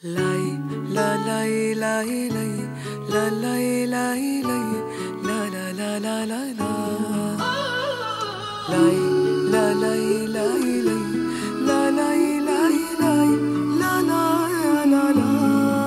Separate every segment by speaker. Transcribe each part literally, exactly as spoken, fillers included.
Speaker 1: لاي لا لاي لاي لاي لا لاي لاي لاي لا لا لا لا لا لا لاي لا لاي لاي لاي لا لاي لاي لاي لا لا لا لا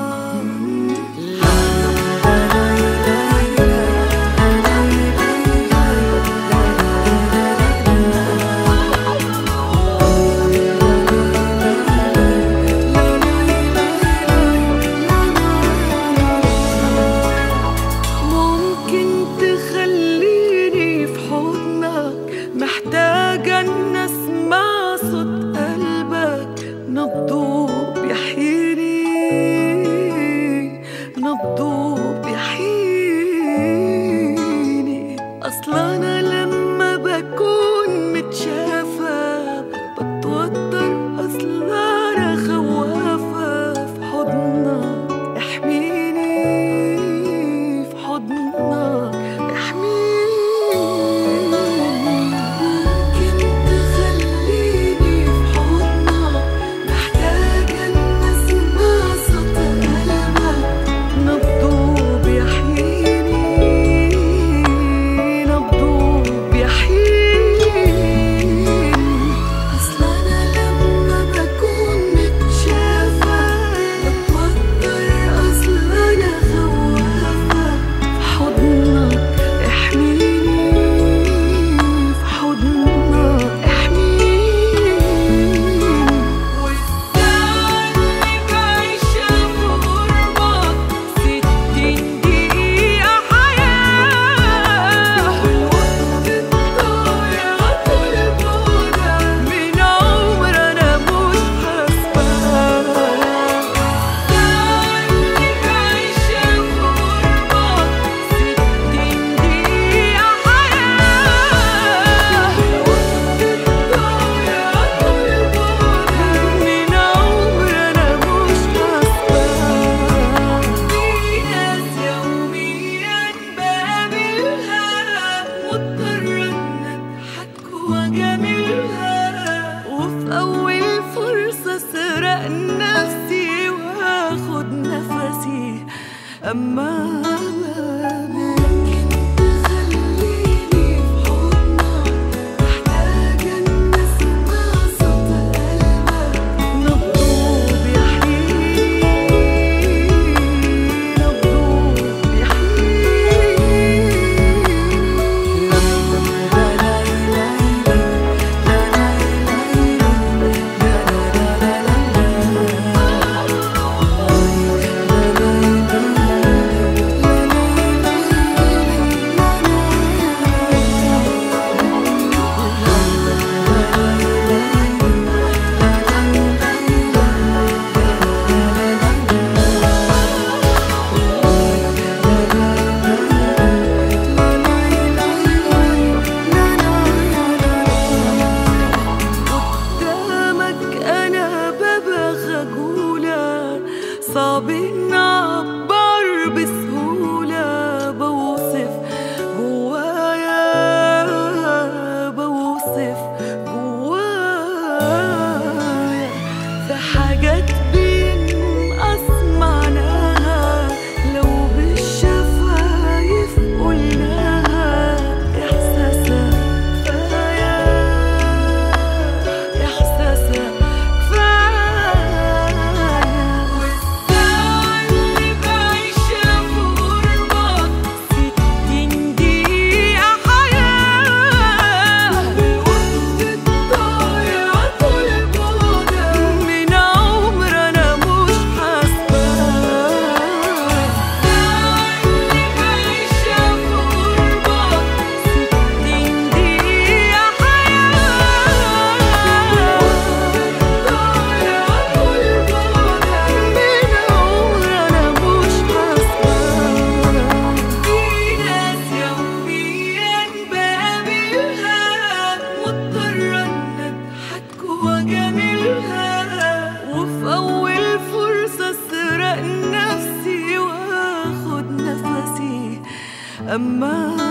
Speaker 1: محتاجة إن أسمع صوت قلبك نبضه بيحييني نبضه بيحييني أصل أنا لما بكون متشافة بتوتر أصل أنا خوافة في حضنك احميني في حضنك احميني وفي أول فرصة أسرق نفسي وآخد نفسي أما صعب نعبر بسهولة بوصف جوايا بوصف جوايا في حاجات بينقص معناها لو بالشفايف قلناها إحساسها كفاية إحساسها وفي أول فرصة أسرق نفسي وآخد نفسي أما